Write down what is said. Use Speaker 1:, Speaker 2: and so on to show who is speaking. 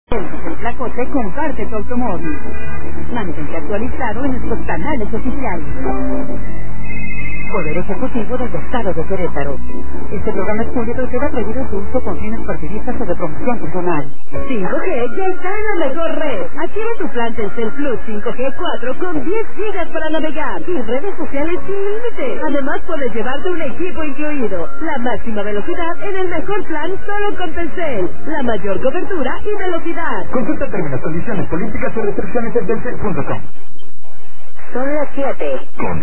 Speaker 1: El Flacote comparte tu automóvil. Mantente actualizado en nuestros canales oficiales. Poder Ejecutivo del Estado de Querétaro. Este programa es público y queda prohibido su uso con fines partidistas o de promoción personal. 5G ya está en la mejor red. Adquiere tu plan Telcel Plus 5G 4 con 10 gigas para navegar y redes sociales sin límite. Además puedes llevarte un equipo incluido. La máxima velocidad en el mejor plan solo con Telcel. La mayor cobertura y velocidad.
Speaker 2: Consulta términos, condiciones, políticas y restricciones en telcel.com.
Speaker 1: Son las 7.